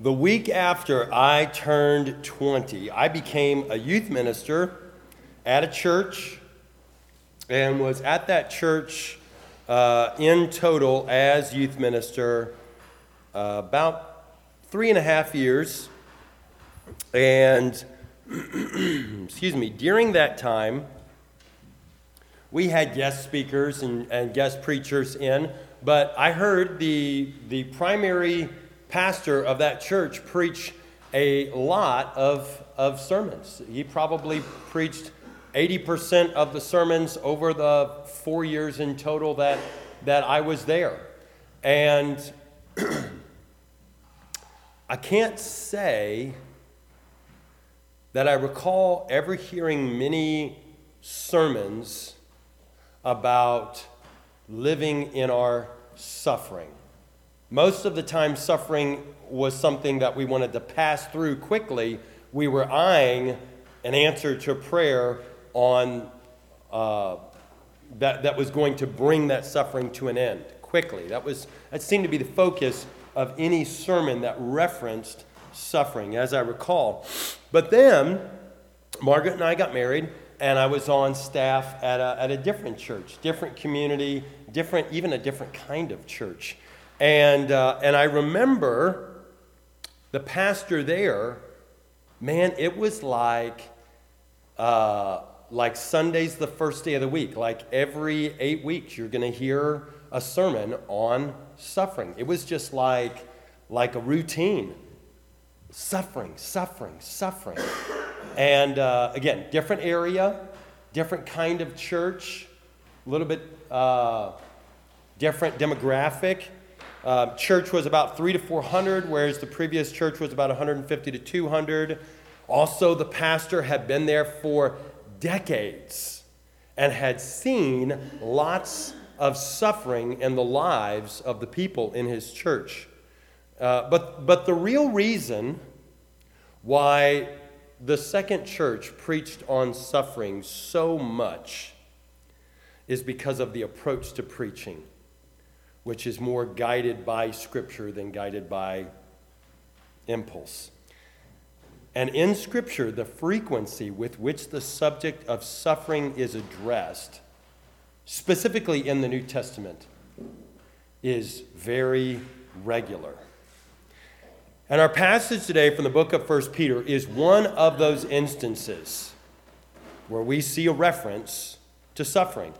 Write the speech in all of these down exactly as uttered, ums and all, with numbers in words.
The week after I turned twenty, I became a youth minister at a church and was at that church uh, in total as youth minister uh, about three and a half years. And, excuse me, during that time, we had guest speakers and, and guest preachers in, but I heard the, the primary pastor of that church preach a lot of, of sermons. He probably preached eighty percent of the sermons over the four years in total that, that I was there. And I can't say that I recall ever hearing many sermons about living in our suffering. Most of the time, suffering was something that we wanted to pass through quickly. We were eyeing an answer to prayer on uh, that, that was going to bring that suffering to an end quickly. That was that seemed to be the focus of any sermon that referenced suffering, as I recall. But then, Margaret and I got married, and I was on staff at a, at a different church, different community, different, even a different kind of church. And uh, and I remember the pastor there, man, it was like uh, like Sunday's the first day of the week. Like every eight weeks, you're going to hear a sermon on suffering. It was just like like a routine. Suffering, suffering, suffering. And uh, again, different area, different kind of church, a little bit uh, different demographic. Uh, church was about three to four hundred, whereas the previous church was about one hundred fifty to two hundred. Also, the pastor had been there for decades and had seen lots of suffering in the lives of the people in his church. Uh, but, but the real reason why the second church preached on suffering so much is because of the approach to preaching, which is more guided by Scripture than guided by impulse. And in Scripture, the frequency with which the subject of suffering is addressed, specifically in the New Testament, is very regular. And our passage today from the book of First Peter is one of those instances where we see a reference to suffering.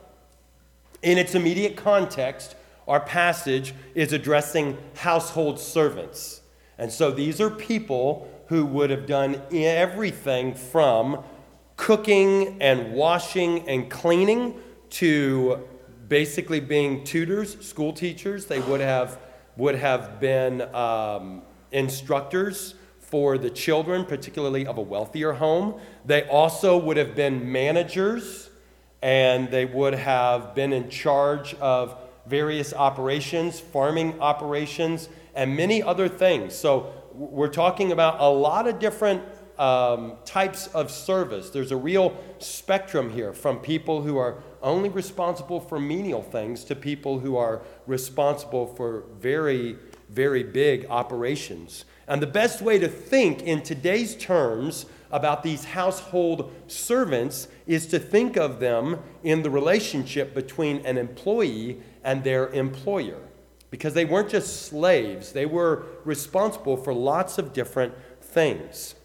In its immediate context, our passage is addressing household servants. And so these are people who would have done everything from cooking and washing and cleaning to basically being tutors, school teachers. They would have, would have been um, instructors for the children, particularly of a wealthier home. They also would have been managers, and they would have been in charge of various operations, farming operations, and many other things. So we're talking about a lot of different um, types of service. There's a real spectrum here, from people who are only responsible for menial things to people who are responsible for very, very big operations. And the best way to think in today's terms about these household servants is to think of them in the relationship between an employee and their employer, because they weren't just slaves. They were responsible for lots of different things.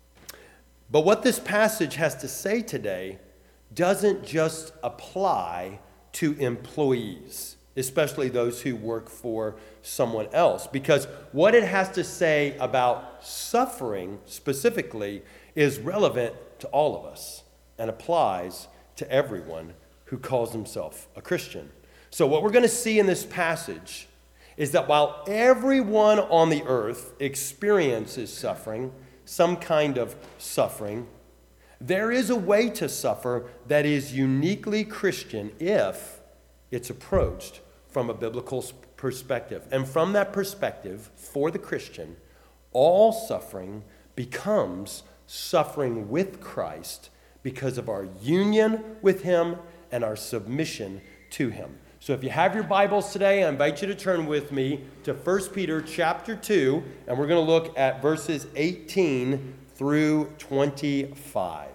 But what this passage has to say today doesn't just apply to employees, especially those who work for someone else, because what it has to say about suffering specifically is relevant to all of us and applies to everyone who calls himself a Christian. So what we're going to see in this passage is that while everyone on the earth experiences suffering, some kind of suffering, there is a way to suffer that is uniquely Christian if it's approached from a biblical perspective. And from that perspective, for the Christian, all suffering becomes suffering with Christ because of our union with him and our submission to him. So if you have your Bibles today, I invite you to turn with me to First Peter chapter two, and we're going to look at verses eighteen through twenty-five.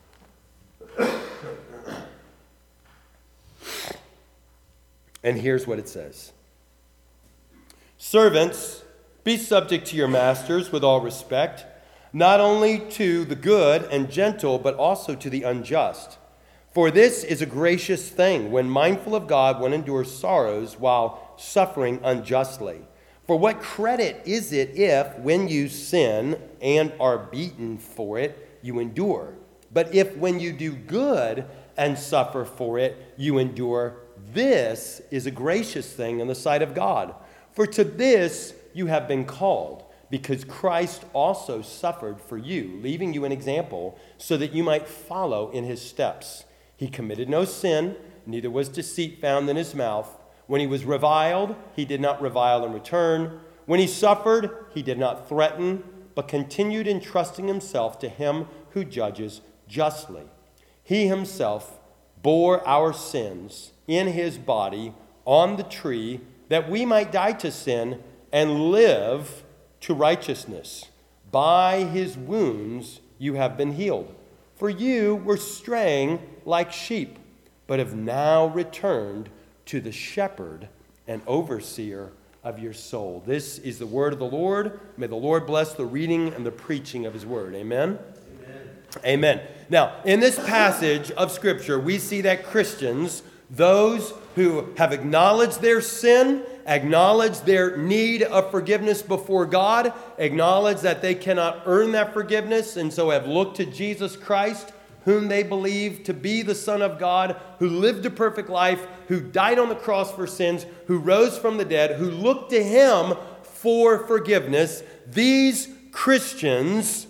And here's what it says. Servants, be subject to your masters with all respect, not only to the good and gentle, but also to the unjust. For this is a gracious thing, when mindful of God, one endures sorrows while suffering unjustly. For what credit is it if, when you sin and are beaten for it, you endure? But if when you do good and suffer for it, you endure, this is a gracious thing in the sight of God. For to this you have been called, because Christ also suffered for you, leaving you an example, so that you might follow in his steps. He committed no sin, neither was deceit found in his mouth. When he was reviled, he did not revile in return. When he suffered, he did not threaten, but continued entrusting himself to him who judges justly. He himself bore our sins in his body on the tree, that we might die to sin and live to righteousness. By his wounds you have been healed. For you were straying like sheep, but have now returned to the shepherd and overseer of your soul. This is the word of the Lord. May the Lord bless the reading and the preaching of his word. Amen? Amen. Amen. Now, in this passage of Scripture, we see that Christians, those who have acknowledged their sin, acknowledge their need of forgiveness before God, acknowledge that they cannot earn that forgiveness, and so have looked to Jesus Christ, whom they believe to be the Son of God, who lived a perfect life, who died on the cross for sins, who rose from the dead, who looked to him for forgiveness. These Christians,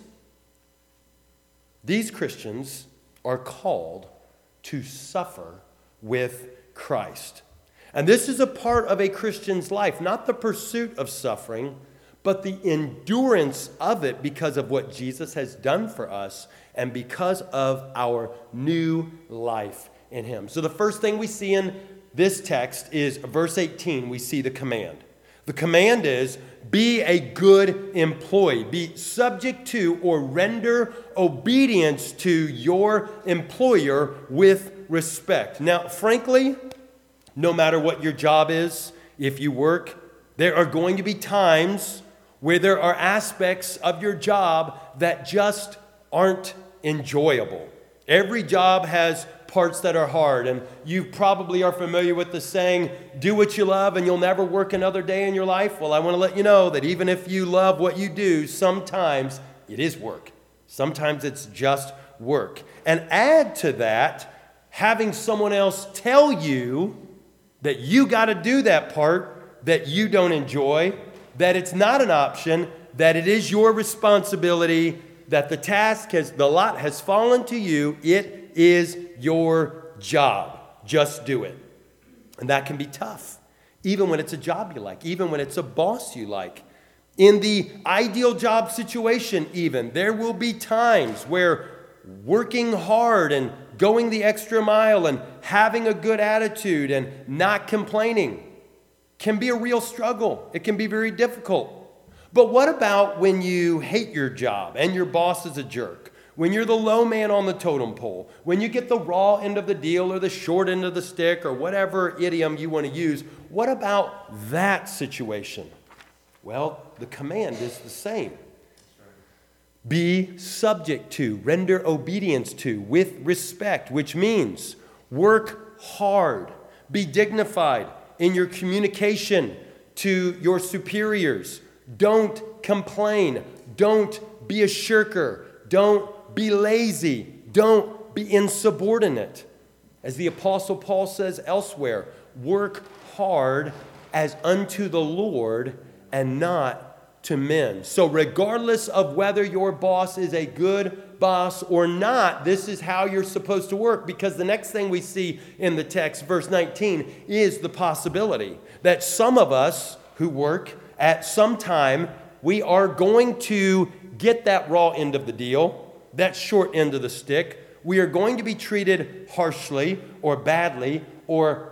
these Christians are called to suffer with Christ. And this is a part of a Christian's life, not the pursuit of suffering, but the endurance of it because of what Jesus has done for us and because of our new life in him. So the first thing we see in this text is verse eighteen, we see the command. The command is, be a good employee. Be subject to or render obedience to your employer with respect. Now, frankly, no matter what your job is, if you work, there are going to be times where there are aspects of your job that just aren't enjoyable. Every job has parts that are hard, and you probably are familiar with the saying, do what you love and you'll never work another day in your life. Well, I want to let you know that even if you love what you do, sometimes it is work. Sometimes it's just work. And add to that, having someone else tell you that you got to do that part that you don't enjoy, that it's not an option, that it is your responsibility, that the task has, the lot has fallen to you. It is your job. Just do it. And that can be tough, even when it's a job you like, even when it's a boss you like. In the ideal job situation even, there will be times where working hard and going the extra mile and having a good attitude and not complaining can be a real struggle. It can be very difficult. But what about when you hate your job and your boss is a jerk? When you're the low man on the totem pole? When you get the raw end of the deal or the short end of the stick or whatever idiom you want to use? What about that situation? Well, the command is the same. Be subject to, render obedience to, with respect, which means work hard, be dignified in your communication to your superiors. Don't complain. Don't be a shirker. Don't be lazy. Don't be insubordinate. As the Apostle Paul says elsewhere, work hard as unto the Lord and not to men. So regardless of whether your boss is a good boss or not, this is how you're supposed to work, because the next thing we see in the text, verse nineteen, is the possibility that some of us who work at some time, we are going to get that raw end of the deal, that short end of the stick. We are going to be treated harshly or badly or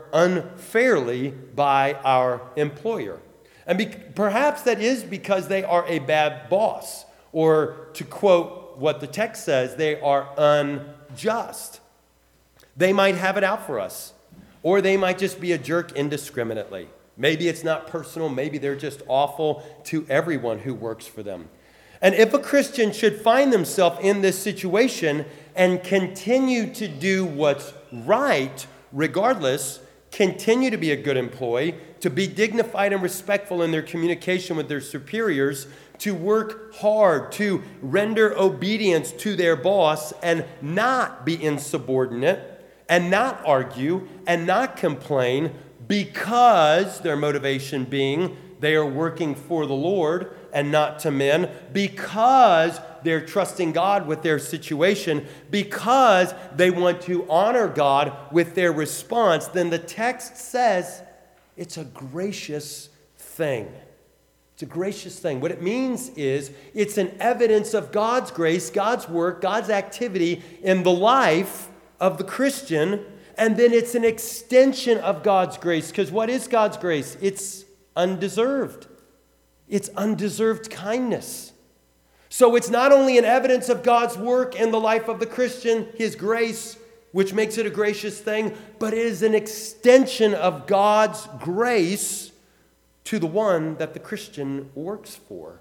unfairly by our employer. And be, perhaps that is because they are a bad boss, or to quote what the text says, they are unjust. They might have it out for us, or they might just be a jerk indiscriminately. Maybe it's not personal, maybe they're just awful to everyone who works for them. And if a Christian should find themselves in this situation and continue to do what's right, regardless, continue to be a good employee, to be dignified and respectful in their communication with their superiors, to work hard, to render obedience to their boss, and not be insubordinate, and not argue, and not complain, because their motivation being they are working for the Lord and not to men, because they're trusting God with their situation, because they want to honor God with their response, then the text says it's a gracious thing. It's a gracious thing. What it means is it's an evidence of God's grace, God's work, God's activity in the life of the Christian, and then it's an extension of God's grace. Because what is God's grace? It's undeserved. It's undeserved kindness. So it's not only an evidence of God's work in the life of the Christian, his grace, which makes it a gracious thing, but it is an extension of God's grace to the one that the Christian works for.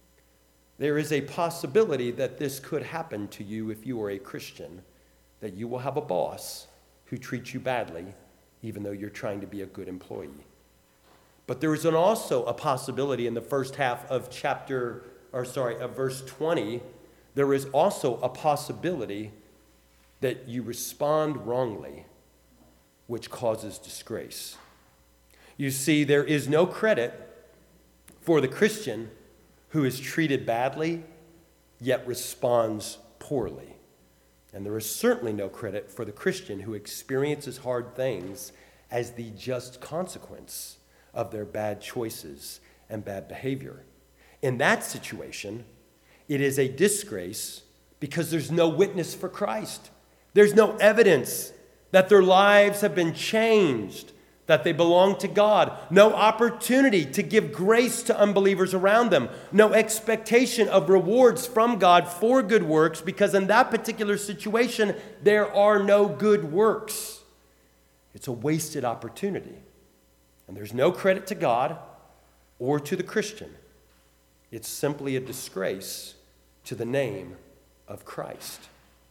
There is a possibility that this could happen to you if you are a Christian, that you will have a boss who treats you badly, even though you're trying to be a good employee. But there is an also a possibility in the first half of chapter, or sorry, of verse twenty, there is also a possibility that you respond wrongly, which causes disgrace. You see, there is no credit for the Christian who is treated badly, yet responds poorly. And there is certainly no credit for the Christian who experiences hard things as the just consequence of their bad choices and bad behavior. In that situation, it is a disgrace because there's no witness for Christ. There's no evidence that their lives have been changed, that they belong to God. No opportunity to give grace to unbelievers around them. No expectation of rewards from God for good works, because in that particular situation, there are no good works. It's a wasted opportunity. And there's no credit to God or to the Christian. It's simply a disgrace to the name of Christ.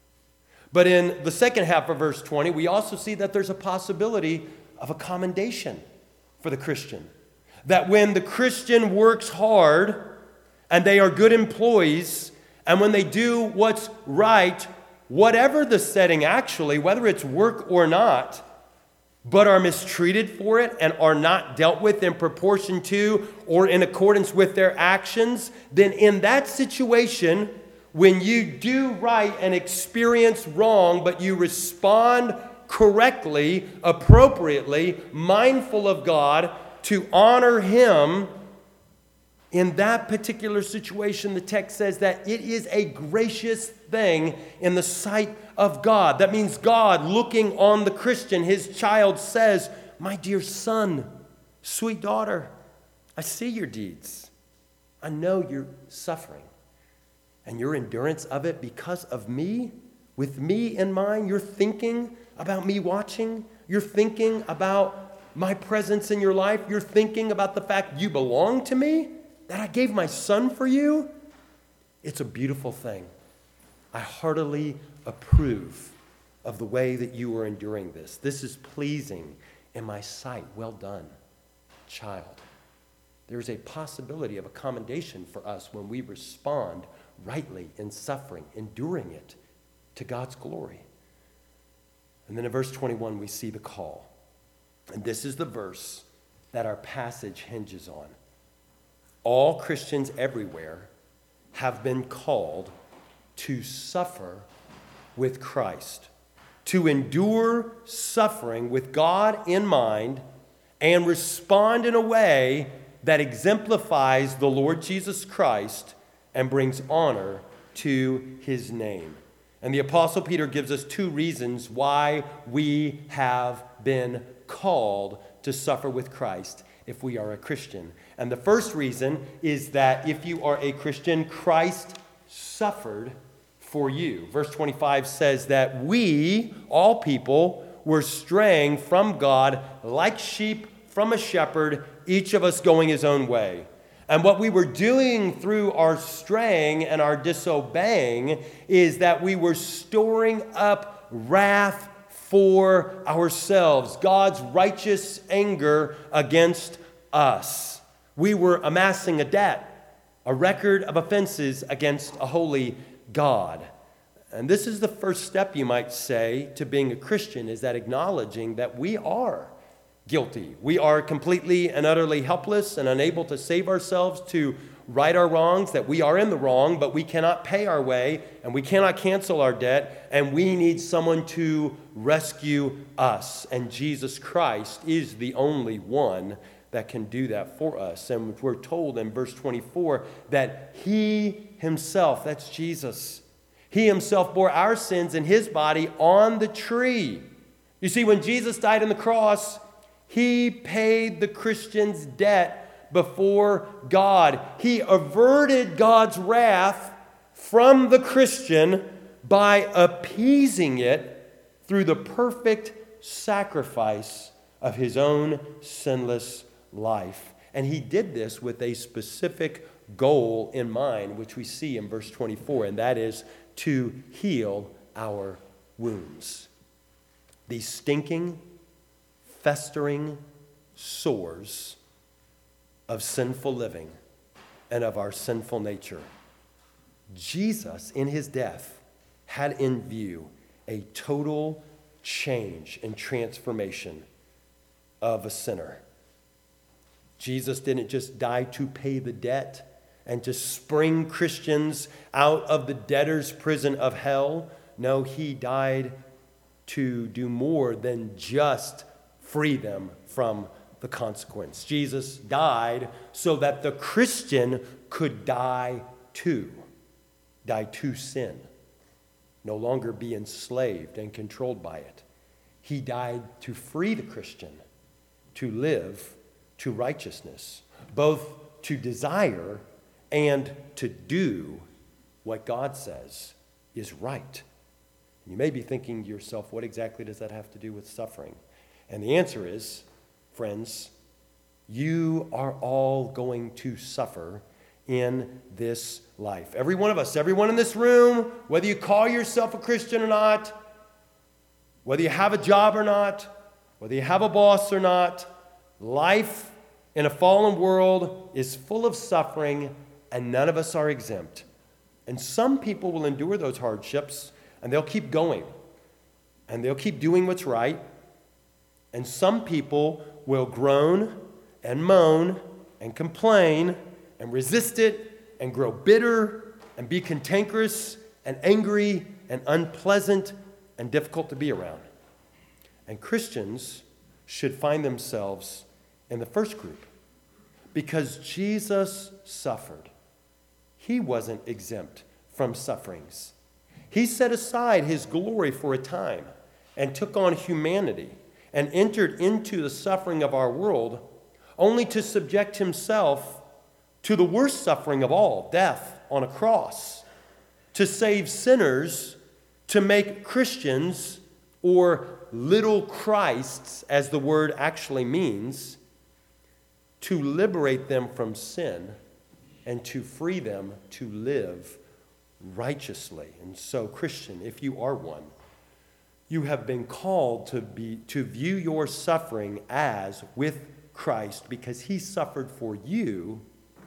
But in the second half of verse twenty, we also see that there's a possibility of a commendation for the Christian. That when the Christian works hard and they are good employees, and when they do what's right, whatever the setting actually, whether it's work or not, but are mistreated for it and are not dealt with in proportion to or in accordance with their actions, then in that situation, when you do right and experience wrong, but you respond correctly, appropriately, mindful of God, to honor Him, in that particular situation, the text says that it is a gracious thing in the sight of God. That means God, looking on the Christian, his child, says, "My dear son, sweet daughter, I see your deeds. I know you're suffering. And your endurance of it because of me, with me in mind, you're thinking about me watching. You're thinking about my presence in your life. You're thinking about the fact you belong to me, that I gave my son for you. It's a beautiful thing. I heartily approve of the way that you are enduring this. This is pleasing in my sight. Well done, child." There's a possibility of a commendation for us when we respond rightly in suffering, enduring it to God's glory. And then in verse twenty-one, we see the call. And this is the verse that our passage hinges on. All Christians everywhere have been called to suffer with Christ, to endure suffering with God in mind and respond in a way that exemplifies the Lord Jesus Christ and brings honor to his name. And the Apostle Peter gives us two reasons why we have been called to suffer with Christ if we are a Christian. And the first reason is that if you are a Christian, Christ suffered for you. Verse twenty-five says that we, all people, were straying from God like sheep from a shepherd, each of us going his own way. And what we were doing through our straying and our disobeying is that we were storing up wrath for ourselves, God's righteous anger against us. We were amassing a debt, a record of offenses against a holy God. And this is the first step, you might say, to being a Christian, is that acknowledging that we are guilty. We are completely and utterly helpless and unable to save ourselves, to right our wrongs, that we are in the wrong, but we cannot pay our way and we cannot cancel our debt, and we need someone to rescue us. And Jesus Christ is the only one that can do that for us. And we're told in verse twenty-four that he himself, that's Jesus, he himself bore our sins in his body on the tree. You see, when Jesus died on the cross, he paid the Christian's debt before God. He averted God's wrath from the Christian by appeasing it through the perfect sacrifice of his own sinless life. And he did this with a specific goal in mind, which we see in verse twenty-four, and that is to heal our wounds. These stinking, festering sores of sinful living and of our sinful nature. Jesus, in his death, had in view a total change and transformation of a sinner. Jesus didn't just die to pay the debt and to spring Christians out of the debtor's prison of hell. No, he died to do more than just free them from the consequence. Jesus died so that the Christian could die too, die to sin, no longer be enslaved and controlled by it. He died to free the Christian to live to righteousness, both to desire and to do what God says is right. You may be thinking to yourself, what exactly does that have to do with suffering? And the answer is, friends, you are all going to suffer in this life. Every one of us, everyone in this room, whether you call yourself a Christian or not, whether you have a job or not, whether you have a boss or not, life in a fallen world is full of suffering, and none of us are exempt. And some people will endure those hardships, and they'll keep going, and they'll keep doing what's right. And some people will groan and moan and complain and resist it and grow bitter and be cantankerous and angry and unpleasant and difficult to be around. And Christians should find themselves in the first group because Jesus suffered. He wasn't exempt from sufferings. He set aside his glory for a time and took on humanity and entered into the suffering of our world, only to subject himself to the worst suffering of all, death on a cross, to save sinners, to make Christians, or little Christs, as the word actually means, to liberate them from sin and to free them to live righteously. And so, Christian, if you are one, you have been called to be to view your suffering as with Christ, because he suffered for you,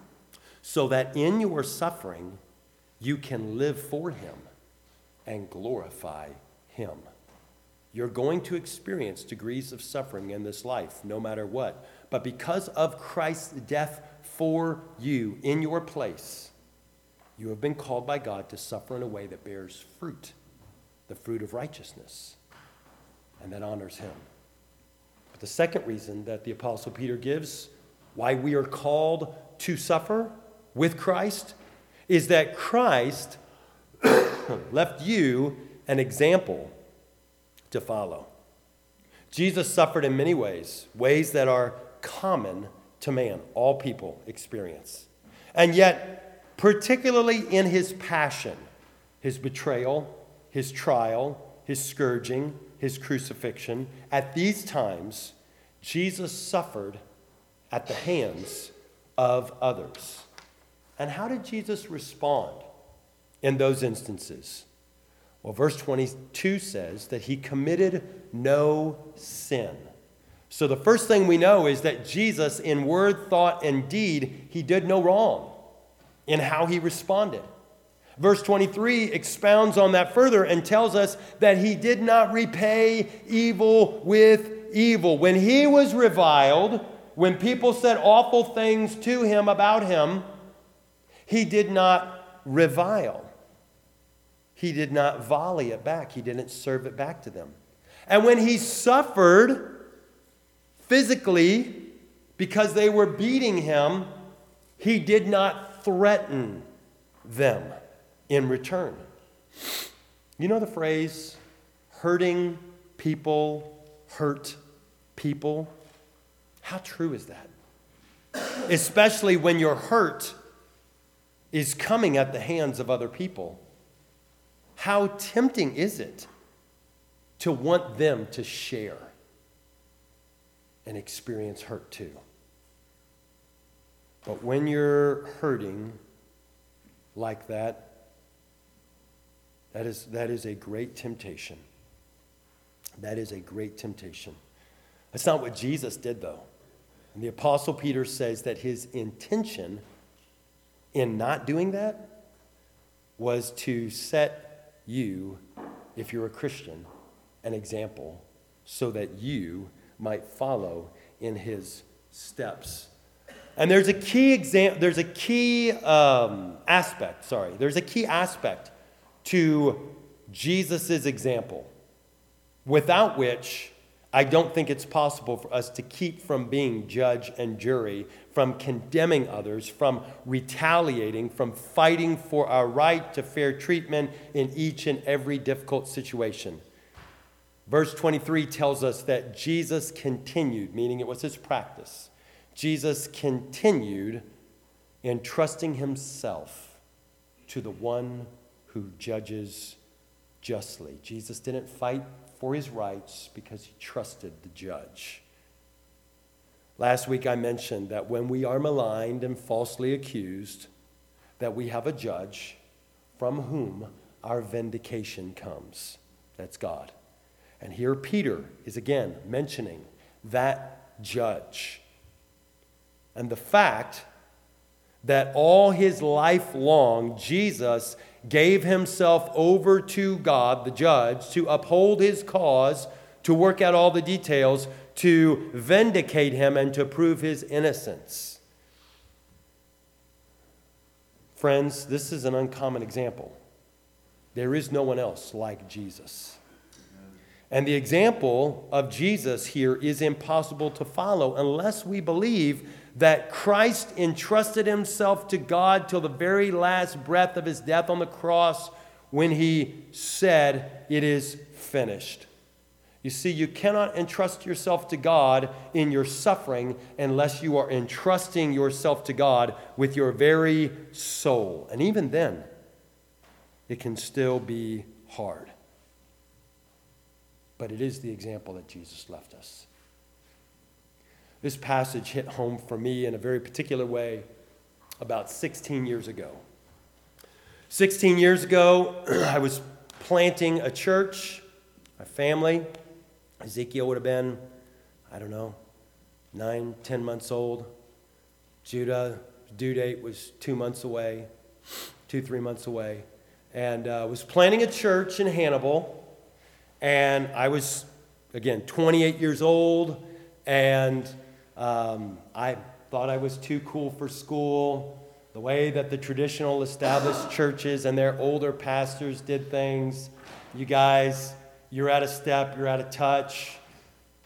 so that in your suffering you can live for him and glorify him. You're going to experience degrees of suffering in this life, no matter what. But because of Christ's death for you in your place, you have been called by God to suffer in a way that bears fruit, the fruit of righteousness, and that honors him. But the second reason that the Apostle Peter gives why we are called to suffer with Christ is that Christ left you an example to follow. Jesus suffered in many ways, ways that are common to man, all people experience. And yet, particularly in his passion, his betrayal, his trial, his scourging, his crucifixion, at these times, Jesus suffered at the hands of others. And how did Jesus respond in those instances? Well, verse twenty-two says that he committed no sin. So the first thing we know is that Jesus, in word, thought, and deed, he did no wrong in how he responded. Verse twenty-three expounds on that further and tells us that he did not repay evil with evil. When he was reviled, when people said awful things to him about him, he did not revile. He did not volley it back. He didn't serve it back to them. And when he suffered physically because they were beating him, he did not threaten them in return. You know the phrase, hurting people hurt people? How true is that? Especially when your hurt is coming at the hands of other people. How tempting is it to want them to share and experience hurt too? But when you're hurting like that, that is, that is a great temptation. That is a great temptation. That's not what Jesus did, though. And the Apostle Peter says that his intention in not doing that was to set you, if you're a Christian, an example so that you might follow in his steps. And there's a key exam- there's a key um, aspect, sorry, there's a key aspect to Jesus' example, without which I don't think it's possible for us to keep from being judge and jury, from condemning others, from retaliating, from fighting for our right to fair treatment in each and every difficult situation. Verse twenty-three tells us that Jesus continued, meaning it was his practice. Jesus continued entrusting himself to the one who judges justly. Jesus didn't fight for his rights because he trusted the judge. Last week I mentioned that when we are maligned and falsely accused, that we have a judge from whom our vindication comes. That's God. And here Peter is again mentioning that judge. And the fact that all his life long, Jesus gave himself over to God, the judge, to uphold his cause, to work out all the details, to vindicate him and to prove his innocence. Friends, this is an uncommon example. There is no one else like Jesus. And the example of Jesus here is impossible to follow unless we believe that Christ entrusted himself to God till the very last breath of his death on the cross when he said, "It is finished." You see, you cannot entrust yourself to God in your suffering unless you are entrusting yourself to God with your very soul. And even then, it can still be hard. But it is the example that Jesus left us. This passage hit home for me in a very particular way about sixteen years ago. sixteen years ago, I was planting a church, a family. Ezekiel would have been, I don't know, nine, ten months old. Judah, due date was two months away, two, three months away. And uh, was planting a church in Hannibal. And I was, again, twenty-eight years old. And um, I thought I was too cool for school. The way that the traditional established churches and their older pastors did things. You guys, you're out of step, you're out of touch.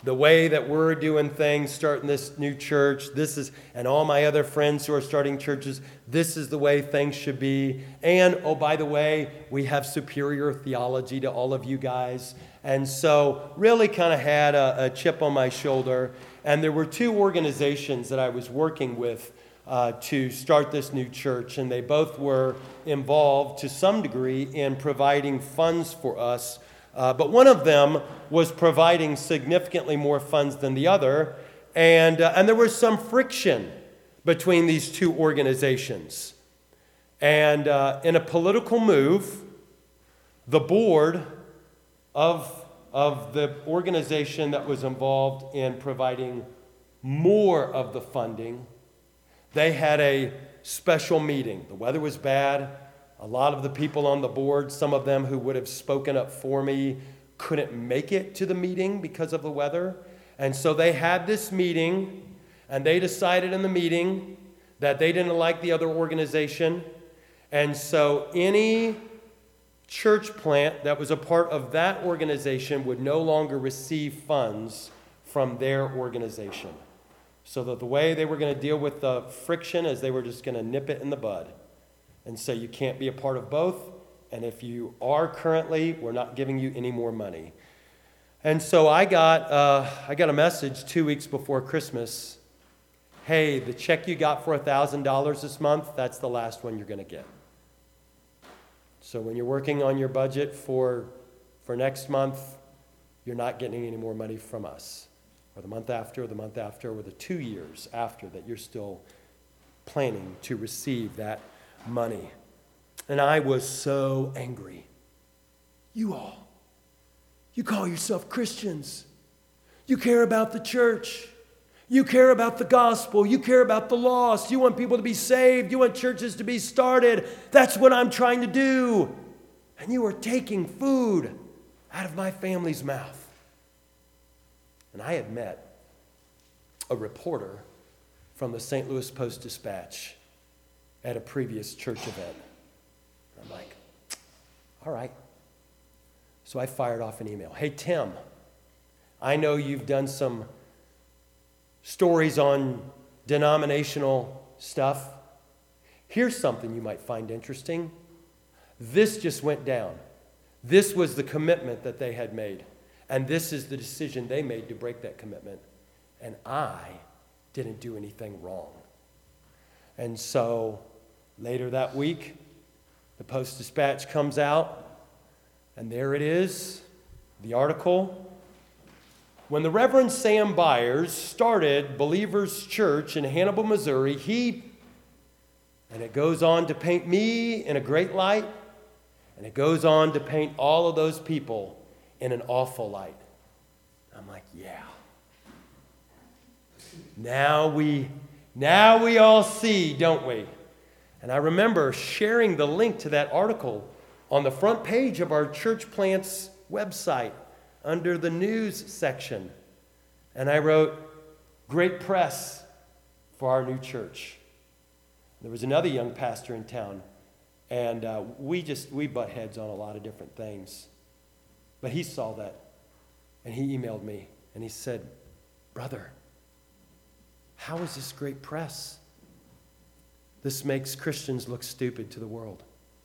the way that we're doing things, starting this new church, this is, and all my other friends who are starting churches, this is the way things should be. And, oh, by the way, we have superior theology to all of you guys. And so really kind of had a, a chip on my shoulder. And there were two organizations that I was working with uh, to start this new church. And they both were involved to some degree in providing funds for us. Uh, but one of them was providing significantly more funds than the other, and, uh, and there was some friction between these two organizations. And uh, in a political move, the board of, of the organization that was involved in providing more of the funding, they had a special meeting. The weather was bad. A lot of the people on the board, some of them who would have spoken up for me, couldn't make it to the meeting because of the weather. And so they had this meeting, and they decided in the meeting that they didn't like the other organization. And so any church plant that was a part of that organization would no longer receive funds from their organization. So that the way they were going to deal with the friction is they were just going to nip it in the bud. And so you can't be a part of both. And if you are currently, we're not giving you any more money. And so I got, uh, I got a message two weeks before Christmas. Hey, the check you got for one thousand dollars this month, that's the last one you're going to get. So when you're working on your budget for, for next month, you're not getting any more money from us. Or the month after, or the month after, or the two years after that you're still planning to receive that money. And I was so angry. You all, you call yourself Christians. You care about the church. You care about the gospel. You care about the lost. You want people to be saved. You want churches to be started. That's what I'm trying to do. And you are taking food out of my family's mouth. And I had met a reporter from the Saint Louis Post-Dispatch at a previous church event. I'm like, all right. So I fired off an email. Hey, Tim, I know you've done some stories on denominational stuff. Here's something you might find interesting. This just went down. This was the commitment that they had made. And this is the decision they made to break that commitment. And I didn't do anything wrong. And so later that week, the Post-Dispatch comes out, and there it is, the article. When the Reverend Sam Byers started Believers Church in Hannibal, Missouri, he, and it goes on to paint me in a great light, and it goes on to paint all of those people in an awful light. I'm like, yeah. Now we, now we all see, don't we? And I remember sharing the link to that article on the front page of our church plant's website under the news section. And I wrote, great press for our new church. There was another young pastor in town, and uh, we just, we butt heads on a lot of different things. But he saw that, and he emailed me, and he said, brother, how is this great press? This makes Christians look stupid to the world.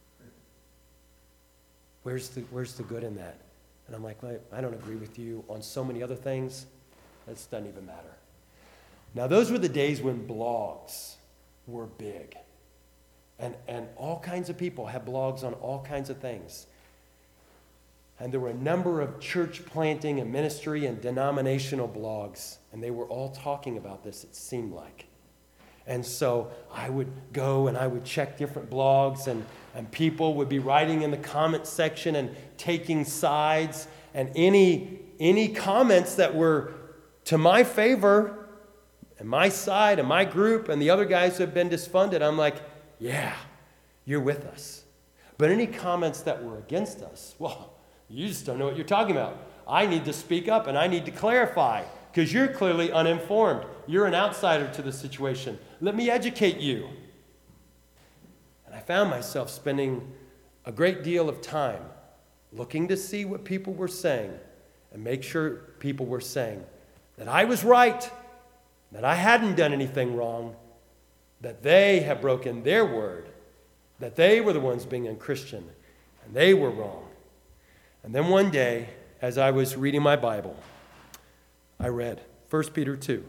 Where's the, where's the good in that? And I'm like, well, I don't agree with you on so many other things. That doesn't even matter. Now, those were the days when blogs were big. And, and all kinds of people had blogs on all kinds of things. And there were a number of church planting and ministry and denominational blogs. And they were all talking about this, it seemed like. And so I would go and I would check different blogs, and, and people would be writing in the comment section and taking sides. And any, any comments that were to my favor and my side and my group and the other guys who have been disfunded, I'm like, yeah, you're with us. But any comments that were against us, well, you just don't know what you're talking about. I need to speak up and I need to clarify because you're clearly uninformed. You're an outsider to the situation. Let me educate you. And I found myself spending a great deal of time looking to see what people were saying and make sure people were saying that I was right, that I hadn't done anything wrong, that they have broken their word, that they were the ones being unchristian, and they were wrong. And then one day, as I was reading my Bible, I read First Peter two,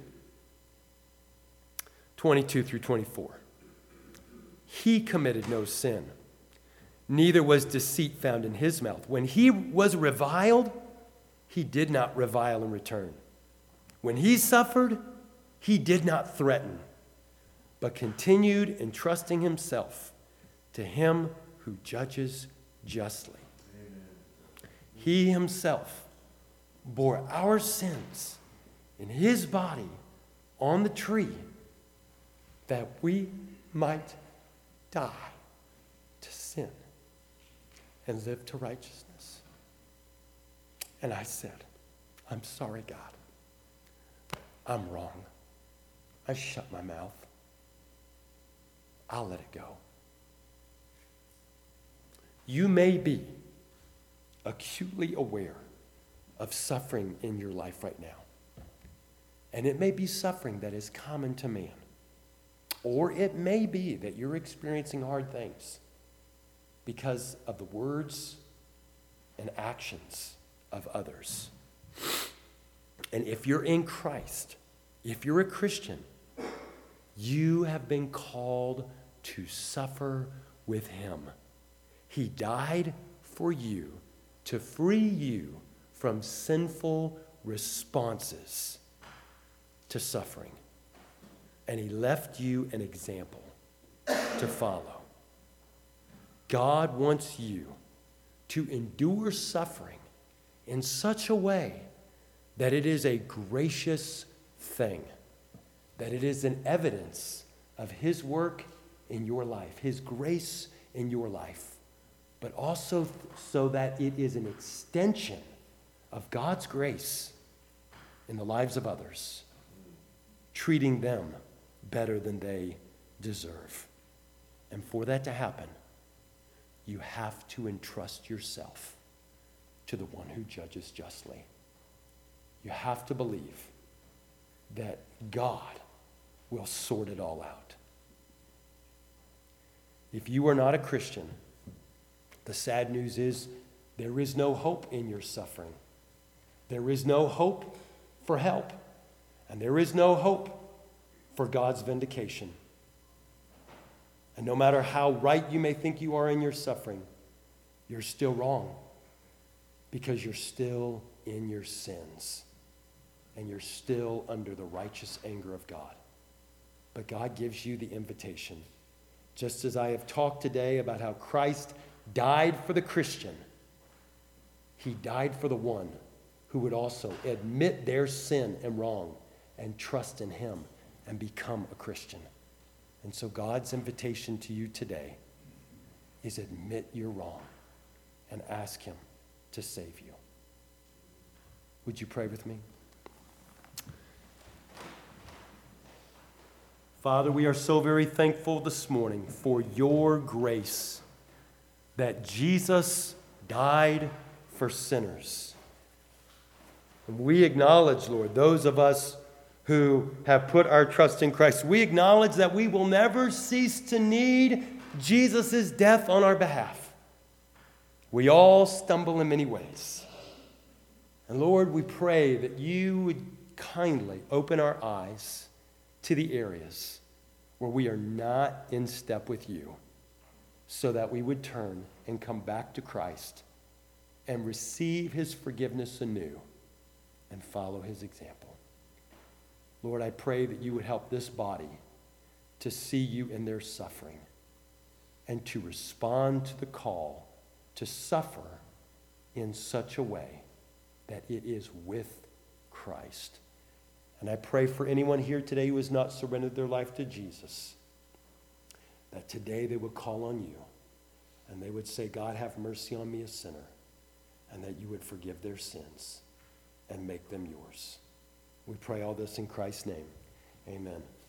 twenty-two through twenty-four. He committed no sin, neither was deceit found in his mouth. When he was reviled, he did not revile in return. When he suffered, he did not threaten, but continued entrusting himself to him who judges justly. Amen. He himself bore our sins in his body on the tree, that we might die to sin and live to righteousness. And I said, I'm sorry, God. I'm wrong. I shut my mouth. I'll let it go. You may be acutely aware of suffering in your life right now. And it may be suffering that is common to man. Or it may be that you're experiencing hard things because of the words and actions of others. And if you're in Christ, if you're a Christian, you have been called to suffer with him. He died for you to free you from sinful responses to suffering. And he left you an example to follow. God wants you to endure suffering in such a way that it is a gracious thing, that it is an evidence of his work in your life, his grace in your life, but also th- so that it is an extension of God's grace in the lives of others, treating them better than they deserve. And for that to happen, you have to entrust yourself to the one who judges justly. You have to believe that God will sort it all out. If you are not a Christian, the sad news is there is no hope in your suffering. There is no hope for help. And there is no hope for God's vindication. And no matter how right you may think you are in your suffering, you're still wrong because you're still in your sins and you're still under the righteous anger of God. But God gives you the invitation. Just as I have talked today about how Christ died for the Christian, he died for the one who would also admit their sin and wrong and trust in him and become a Christian. And so God's invitation to you today is admit you're wrong and ask him to save you. Would you pray with me? Father, we are so very thankful this morning for your grace that Jesus died for sinners. And we acknowledge, Lord, those of us who have put our trust in Christ, we acknowledge that we will never cease to need Jesus' death on our behalf. We all stumble in many ways. And Lord, we pray that you would kindly open our eyes to the areas where we are not in step with you, so that we would turn and come back to Christ and receive his forgiveness anew and follow his example. Lord, I pray that you would help this body to see you in their suffering and to respond to the call to suffer in such a way that it is with Christ. And I pray for anyone here today who has not surrendered their life to Jesus, that today they would call on you and they would say, God, have mercy on me, a sinner, and that you would forgive their sins and make them yours. We pray all this in Christ's name. Amen.